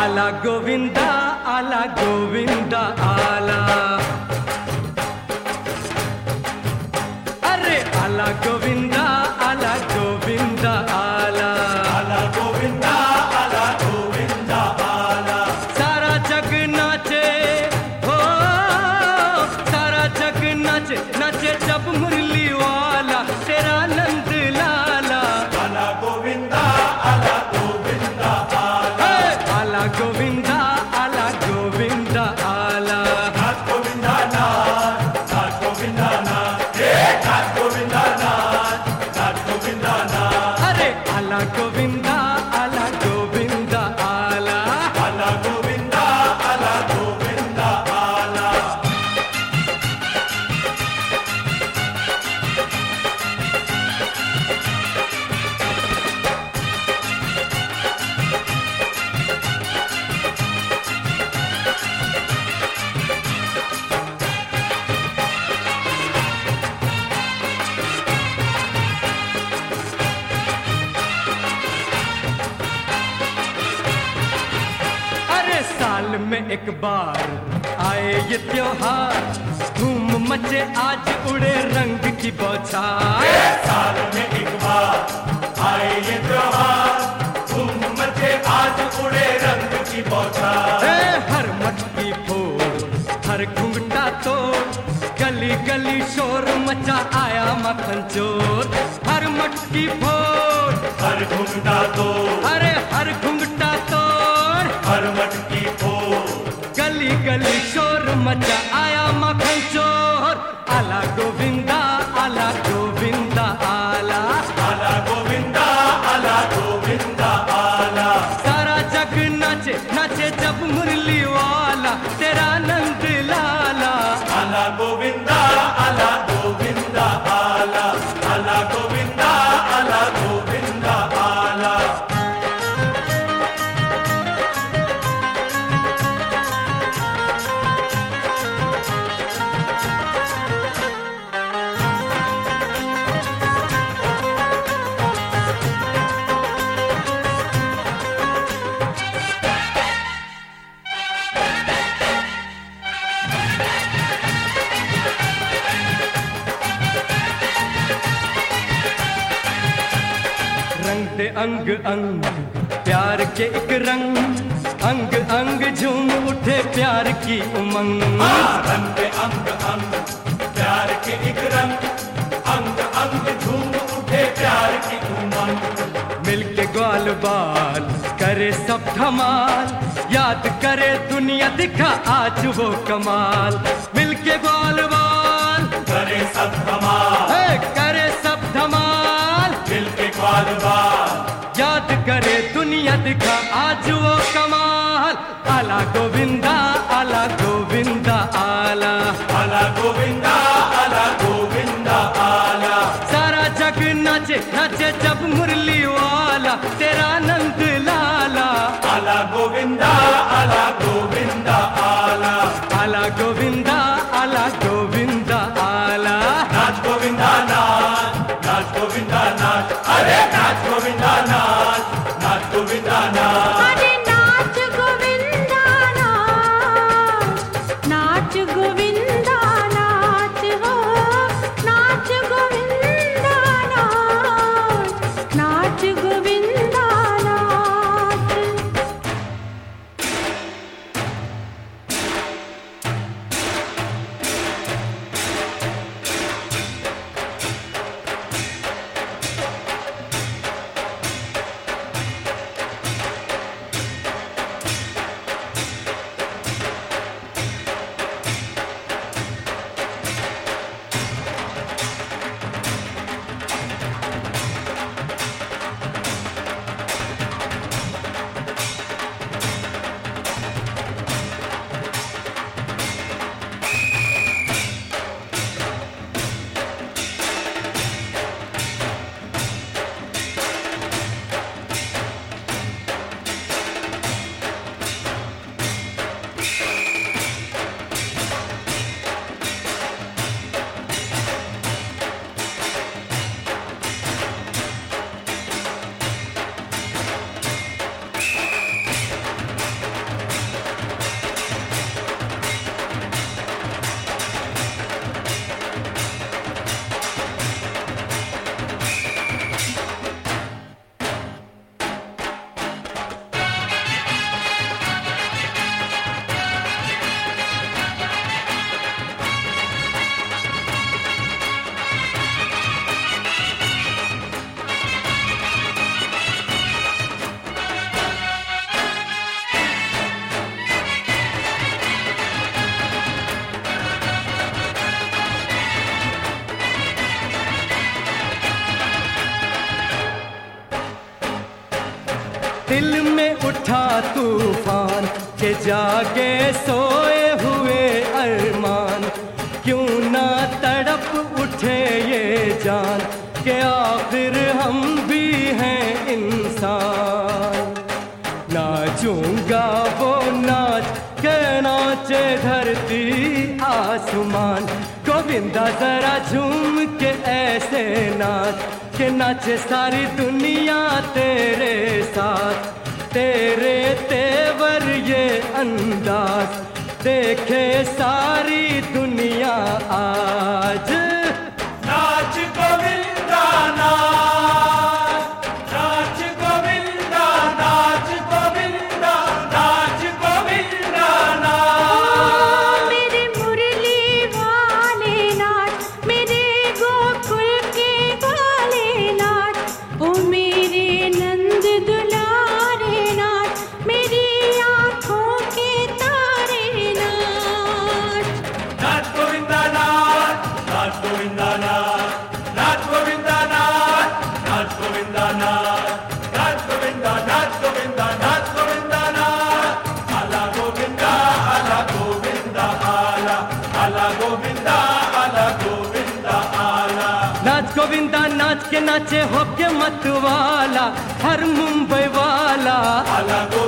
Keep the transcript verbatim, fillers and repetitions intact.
आला गोविंदा आला गोविंदा आला, अरे आला गोविंदा आला गोविंदा आला, आला गोविंदा आला गोविंदा आला। सारा जग नाचे हो, सारा जग नाचे नाचे जब मुरली वाला तेरा नंद लाला। आला गोविंदा आला गोविंदा आला, आला गोविंदा आला गोविंदा आला, नाथ गोविंदा नाथ, नाथ गोविंदा नाथ, हे नाथ गोविंदा नाथ, नाथ गोविंदा नाथ। अरे आला गोविंदा आला गोविंदा आला, आला गोविंदा आला गोविंदा आला। अरे साल में एक बार आए ये त्योहार, धूम मचे आज उड़े रंग की बौछार। साल में एक बार आए ये त्योहार, धूम मचे आज उड़े रंग की बौछार। ए, हर मटकी फोड़ हर घुंघटा तोड़, गली गली शोर मचा आया मक्खन चोर। हर मटकी फोड़ हर घुंघटा तोड़, अरे हर घुंघटा तोड़, हर मटकी फोड़, गली गली शोर मचा आया मक्खन चोर। आला गोविंदा आला गोविंदा आला, आला गोविंदा आला गोविंदा आला। सारा जग नाचे नाचे जब मुरली वाला तेरा नंद लाला। आला गोविंदा आला गोविंदा आला, आला गोविंदा आला गोविंदा आला। रंग दे अंग अंग प्यार के एक रंग, अंग अंग झूम उठे प्यार की उमंग। रंग के अंग अंग प्यार के एक रंग, अंग अंग झूम उठे प्यार की उमंग। मिलके ग्वाल बाल करे सब धमाल, याद करे दुनिया दिखा आज वो कमाल। मिलके ग्वाल बाल करे सब धमाल, हे, करे सब धमाल, मिलके ग्वाल बाल, याद करे दुनिया दिखा आज वो कमाल। आला गोविंदा आला गोविंदा आला, आला गोविंदा आला गोविंदा आला। सारा जग नाचे नाचे जब मुरली वाला तेरा नंद लाला। आला गोविंदा आला गोविंदा आला, आला गोविंदा आला गोविंदा आला, नाच गोविंदा नाच, नाच गोविंदा नाच, अरे नाच गोविंदा नाच, नाच गोविंदा नाच। अरे नाच गोविंदा नाच, नाच गोविंदा नाच हो, नाच गोविंदा नाच, नाच गोविंदा नाच। दिल में उठा तूफान के जागे सोए हुए अरमान, क्यों ना तड़प उठे ये जान के आखिर हम भी हैं इंसान। नाचूंगा वो नाच के नाचे धरती आसमान, गोविंदा जरा झूम के ऐसे नाच के नाचे सारी दुनिया तेरे साथ। तेरे तेवर ये अंदाज देखे सारी दुनिया आज। नाच गोविंदा नाच, नाच गोविंदा नाच गोविंदा, नाच गोविंदा नाच। मेरे मुरली वाले नाच, मेरे गोकुल के वाले नाच, ओ मेरे नंद दुलारे नाच, मेरी आँखों के तारे नाच। नाच गोविंदा नाच, नाच गोविंदा नाच, नाच गोविंदा नाच, नाच गोविंदा नाच, नाच गोविंदा, नाच गोविंदा, नाच गोविंदा नाच। आला गोविंदा, आला गोविंदा आला, आला गोविंदा, आला गोविंदा आला। नाच गोविंदा नाच के नाचे होके मत वाला हर मुंबई वाला। आला गोविंदा